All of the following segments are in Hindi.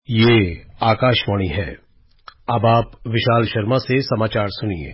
ये आकाशवाणी है। अब आप विशाल शर्मा से समाचार सुनिए।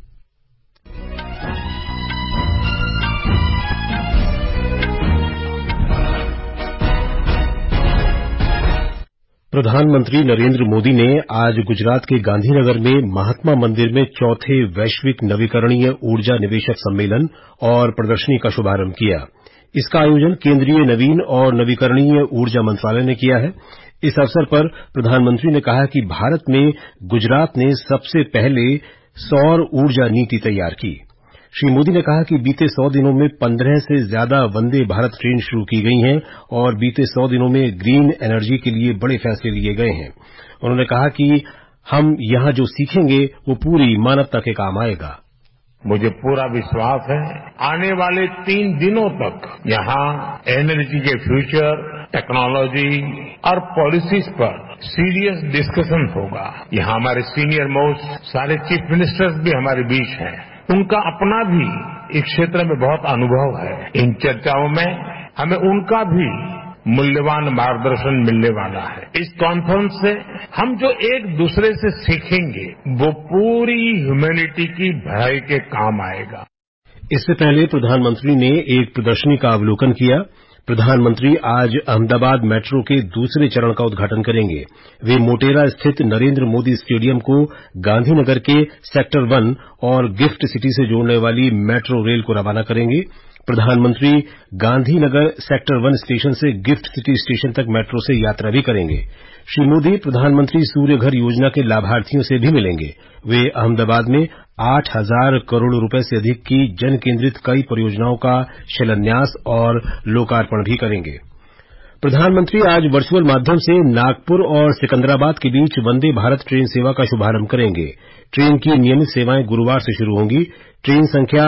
प्रधानमंत्री नरेंद्र मोदी ने आज गुजरात के गांधीनगर में महात्मा मंदिर में चौथे वैश्विक नवीकरणीय ऊर्जा निवेशक सम्मेलन और प्रदर्शनी का शुभारंभ किया। इसका आयोजन केंद्रीय नवीन और नवीकरणीय ऊर्जा मंत्रालय ने किया है। इस अवसर पर प्रधानमंत्री ने कहा कि भारत में गुजरात ने सबसे पहले सौर ऊर्जा नीति तैयार की। श्री मोदी ने कहा कि बीते 100 दिनों में 15 से ज्यादा वंदे भारत ट्रेन शुरू की गई हैं और बीते 100 दिनों में ग्रीन एनर्जी के लिए बड़े फैसले लिए गए हैं। उन्होंने कहा कि हम यहां जो सीखेंगे वो पूरी मानवता के काम आएगा। मुझे पूरा विश्वास है आने वाले 3 दिनों तक यहां एनर्जी के फ्यूचर, टेक्नोलॉजी और पॉलिसीज पर सीरियस डिस्कशन होगा। यहां हमारे सीनियर मोस्ट सारे चीफ मिनिस्टर्स भी हमारे बीच हैं। उनका अपना भी इस क्षेत्र में बहुत अनुभव है। इन चर्चाओं में हमें उनका भी मूल्यवान मार्गदर्शन मिलने वाला है। इस कॉन्फ्रेंस से हम जो एक दूसरे से सीखेंगे वो पूरी ह्यूमैनिटी की भलाई के काम आएगा। इससे पहले प्रधानमंत्री ने एक प्रदर्शनी का अवलोकन किया। प्रधानमंत्री आज अहमदाबाद मेट्रो के दूसरे चरण का उद्घाटन करेंगे। वे मोटेरा स्थित नरेंद्र मोदी स्टेडियम को गांधीनगर के सेक्टर 1 और गिफ्ट सिटी से जोड़ने वाली मेट्रो रेल को रवाना करेंगे। प्रधानमंत्री गांधीनगर सेक्टर 1 स्टेशन से गिफ्ट सिटी स्टेशन तक मेट्रो से यात्रा भी करेंगे। श्री मोदी प्रधानमंत्री सूर्य घर योजना के लाभार्थियों से भी मिलेंगे। वे अहमदाबाद में 8,000 करोड़ रुपए से अधिक की जन केंद्रित कई परियोजनाओं का शिलान्यास और लोकार्पण भी करेंगे। प्रधानमंत्री आज वर्चुअल माध्यम से नागपुर और सिकंदराबाद के बीच वंदे भारत ट्रेन सेवा का शुभारंभ करेंगे। ट्रेन की नियमित सेवाएं गुरुवार से शुरू होंगी। ट्रेन संख्या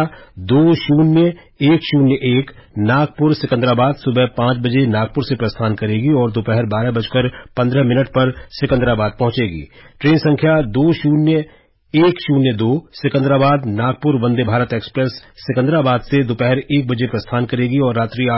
20101 नागपुर सिकंदराबाद सुबह 5 बजे नागपुर से प्रस्थान करेगी और दोपहर 12:15 पर सिकंदराबाद पहुंचेगी। ट्रेन संख्या 20102 सिकंदराबाद नागपुर वंदे भारत एक्सप्रेस सिकंदराबाद से दोपहर 1 बजे प्रस्थान करेगी और रात्रि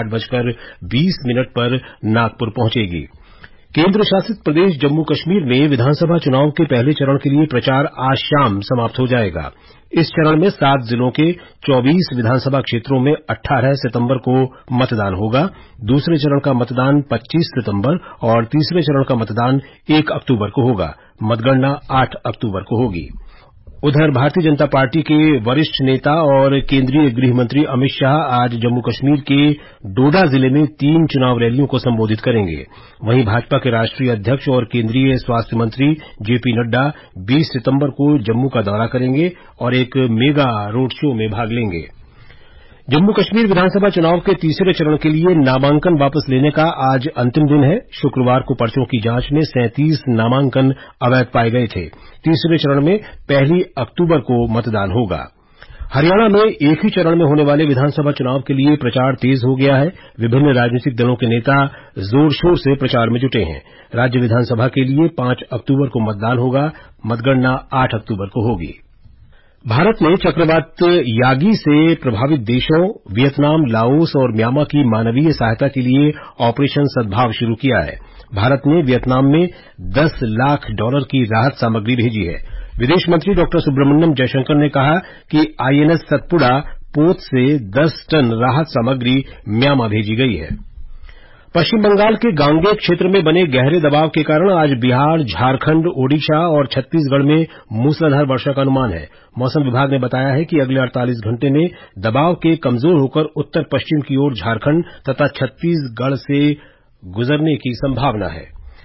8:20 पर नागपुर पहुंचेगी। केंद्र शासित प्रदेश जम्मू कश्मीर में विधानसभा चुनाव के पहले चरण के लिए प्रचार आज शाम समाप्त हो जाएगा। इस चरण में 7 जिलों के 24 विधानसभा क्षेत्रों में 18 सितंबर को मतदान होगा। दूसरे चरण का मतदान 25 सितंबर और तीसरे चरण का मतदान 1 अक्टूबर को होगा। मतगणना 8 अक्टूबर को होगी। उधर भारतीय जनता पार्टी के वरिष्ठ नेता और केंद्रीय गृह मंत्री अमित शाह आज जम्मू कश्मीर के डोडा जिले में 3 चुनाव रैलियों को संबोधित करेंगे। वहीं भाजपा के राष्ट्रीय अध्यक्ष और केंद्रीय स्वास्थ्य मंत्री जेपी नड्डा 20 सितंबर को जम्मू का दौरा करेंगे और एक मेगा रोड शो में भाग लेंगे। जम्मू कश्मीर विधानसभा चुनाव के तीसरे चरण के लिए नामांकन वापस लेने का आज अंतिम दिन है। शुक्रवार को पर्चों की जांच में 37 नामांकन अवैध पाए गए थे। तीसरे चरण में 1 अक्टूबर को मतदान होगा। हरियाणा में एक ही चरण में होने वाले विधानसभा चुनाव के लिए प्रचार तेज हो गया है। विभिन्न राजनीतिक दलों के नेता जोर शोर से प्रचार में जुटे हैं। राज्य विधानसभा के लिए 5 अक्टूबर को मतदान होगा। मतगणना 8 अक्टूबर को होगी। भारत ने चक्रवात यागी से प्रभावित देशों वियतनाम, लाओस और म्यांमार की मानवीय सहायता के लिए ऑपरेशन सद्भाव शुरू किया है। भारत ने वियतनाम में $10 लाख की राहत सामग्री भेजी है। विदेश मंत्री डॉ सुब्रमण्यम जयशंकर ने कहा कि आईएनएस सतपुड़ा पोत से 10 टन राहत सामग्री म्यांमार भेजी गई है। पश्चिम बंगाल के गांगेय क्षेत्र में बने गहरे दबाव के कारण आज बिहार, झारखंड, ओडिशा और छत्तीसगढ़ में मूसलाधार वर्षा का अनुमान है। मौसम विभाग ने बताया है कि अगले 48 घंटे में दबाव के कमजोर होकर उत्तर पश्चिम की ओर झारखंड तथा छत्तीसगढ़ से गुजरने की संभावना है।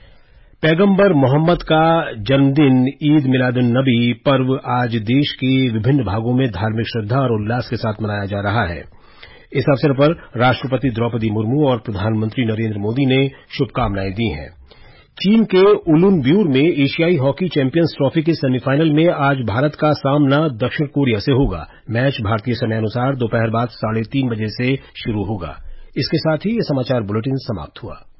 पैगंबर मोहम्मद का जन्मदिन ईद मिलादुन नबी पर्व आज देश के विभिन्न भागों में धार्मिक श्रद्धा और उल्लास के साथ मनाया जा रहा है। इस अवसर पर राष्ट्रपति द्रौपदी मुर्मू और प्रधानमंत्री नरेंद्र मोदी ने शुभकामनाएं दी हैं। चीन के उलुनब्यूर में एशियाई हॉकी चैंपियंस ट्रॉफी के सेमीफाइनल में आज भारत का सामना दक्षिण कोरिया से होगा। मैच भारतीय समयानुसार दोपहर बाद 3:30 बजे से शुरू होगा। इसके साथ ही ये समाचार बुलेटिन समाप्त हुआ।